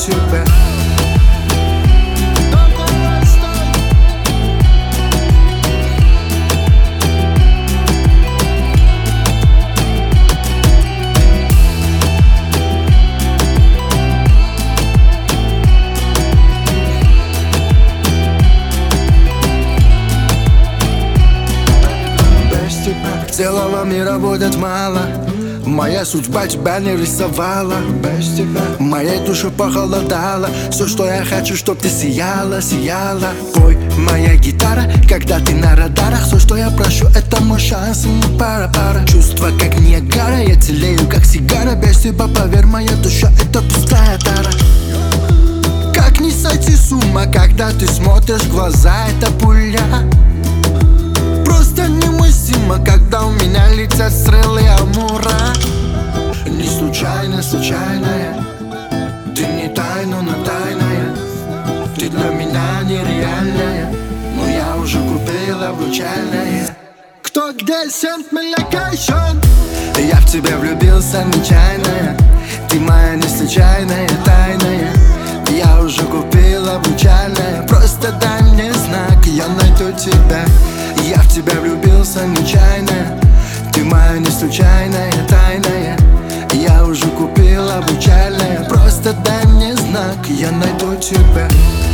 тебя. Целого мира будет мало. Моя судьба тебя не рисовала. Без тебя моей душе похолодало. Все, что я хочу, чтоб ты сияла, сияла. Пой, моя гитара, когда ты на радарах. Все, что я прошу, это мой шанс, и мы пара-пара. Чувства как Ниагара, я телею как сигара. Без тебя, поверь, моя душа это пустая тара. Как не сойти с ума, когда ты смотришь в глаза, это пуля. Просто немыслимо, когда у меня летят стрелы Амура. Не случайно, случайная. Ты не тайна, но тайная. Ты для меня нереальная. Но я уже купил обручальное. Кто где sent me location? Я в тебя влюбился нечаянно. Ты моя не случайная, тайная. Я уже купил обручальное. Просто дай мне знак, я найду тебя. Я в тебя влюбился нечаянно. Ты моя не случайная, тайная. Я уже купил обручальное. Просто дай мне знак, я найду тебя.